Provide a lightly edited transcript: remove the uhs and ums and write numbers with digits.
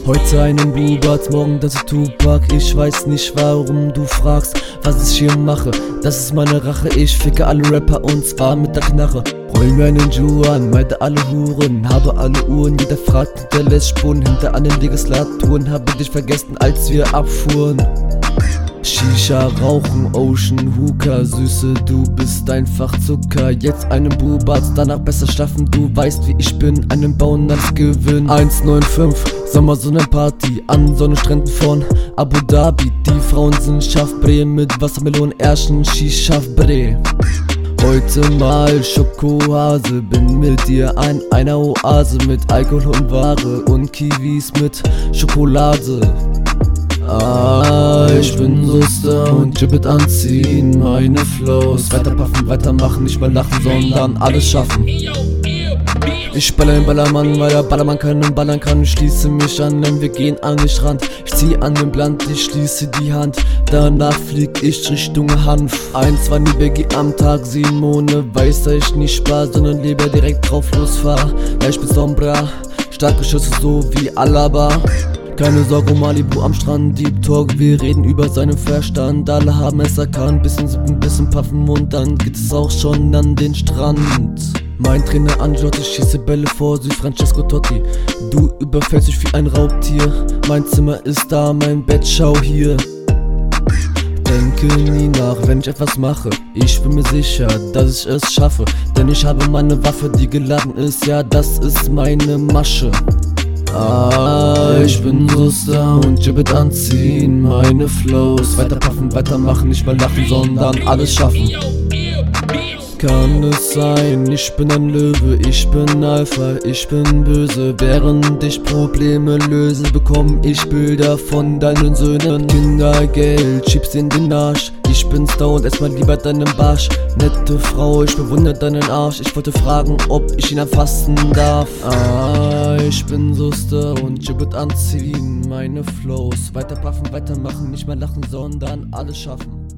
Heute einen Bluebird, morgen das ist Tupac. Ich weiß nicht warum du fragst, was ich hier mache. Das ist meine Rache, ich ficke alle Rapper und zwar mit der Knarre. Roll mir einen Ju an, meide alle Huren, habe alle Uhren, jeder fragt, der lässt Spuren. Hinter an den Legislaturen habe dich vergessen, als wir abfuhren. Shisha, Rauchen, Ocean, Hookah, Süße, du bist einfach Zucker. Jetzt einen Bluebird, danach besser schlafen, du weißt wie ich bin, einen bauen als Gewinn. 195, Sommersonnenparty, an Sonnenstränden von Abu Dhabi. Die Frauen sind scharf, Bre mit Wassermelonen, Erschen, Shisha, Bre. Heute mal Schokohase, bin mit dir an einer Oase mit Alkohol und Ware und Kiwis mit Schokolade. Ich bin so stoned, Gibbet anziehen, meine Flows. Weiter puffen, weitermachen, nicht mehr lachen, sondern alles schaffen. Ich baller den Ballermann, weil der Ballermann keinen ballern kann. Ich schließe mich an, denn wir gehen an den Strand. Ich zieh an den Blunt, ich schließe die Hand. Danach flieg ich Richtung Hanf. 1, 2 Biggie am Tag, Simone weiß, dass ich nicht spar, sondern lieber direkt drauf losfahr. Ja, ich bin Sombra, starke Schüsse so wie Alaba. Keine Sorge, Malibu am Strand, Deep Talk, wir reden über seinen Verstand. Alle haben es erkannt, bisschen sippen, bisschen puffen und dann geht es auch schon an den Strand. Mein Trainer Angelotti, schieße Bälle vor sie, Francesco Totti. Du überfällst dich wie ein Raubtier, mein Zimmer ist da, mein Bett, schau hier. Denke nie nach, wenn ich etwas mache. Ich bin mir sicher, dass ich es schaffe, denn ich habe meine Waffe, die geladen ist, ja, das ist meine Masche. Ich bin so stoned, Gibbet anziehen, meine Flows. Weiter puffen, weitermachen, nicht mehr lachen, sondern alles schaffen. Kann es sein, ich bin ein Löwe, ich bin Alpha, ich bin böse. Während ich Probleme löse, bekomme ich Bilder von deinen Söhnen. Kindergeld, schieb's in den Arsch. Ich bin stoned, erstmal lieber deinen Barsch. Nette Frau, ich bewundere deinen Arsch. Ich wollte fragen, ob ich ihn erfassen darf. Ich bin so stoned, Gibbet anziehen, meine Flows. Weiter puffen, weitermachen, nicht mehr lachen, sondern alles schaffen.